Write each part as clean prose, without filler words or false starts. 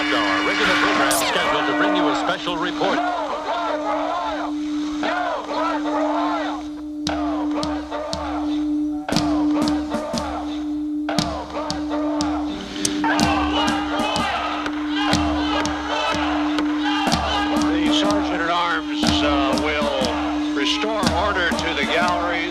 interrupt our regular program scheduled to bring you a special report. The Sergeant at Arms will restore order to the galleries.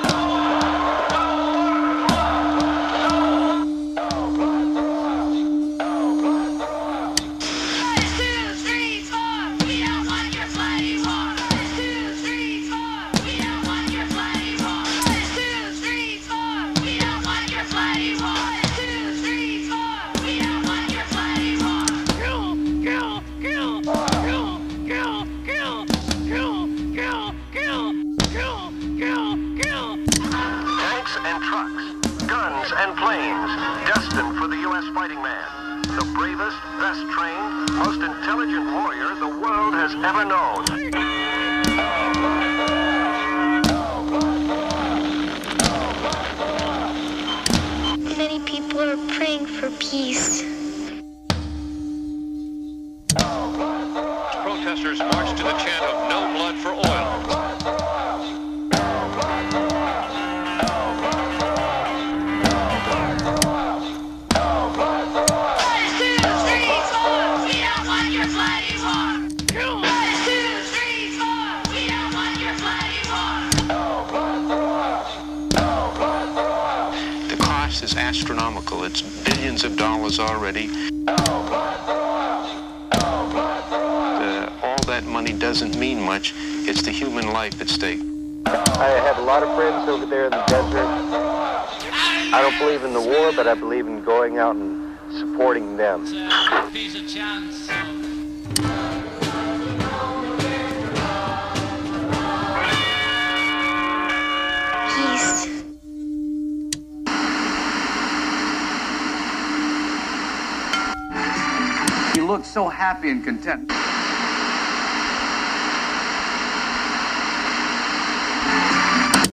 And planes destined for the U.S. fighting man. The bravest, best trained, most intelligent warrior the world has ever known. Many people are praying for peace. Protesters marched to the chant of "No blood for oil." Is astronomical. It's billions of dollars already. All that money doesn't mean much. It's the human life at stake. I have a lot of friends over there in the desert. I don't believe in the war, but I believe in going out and supporting them. Peace a chance. Peace. He looked so happy and content.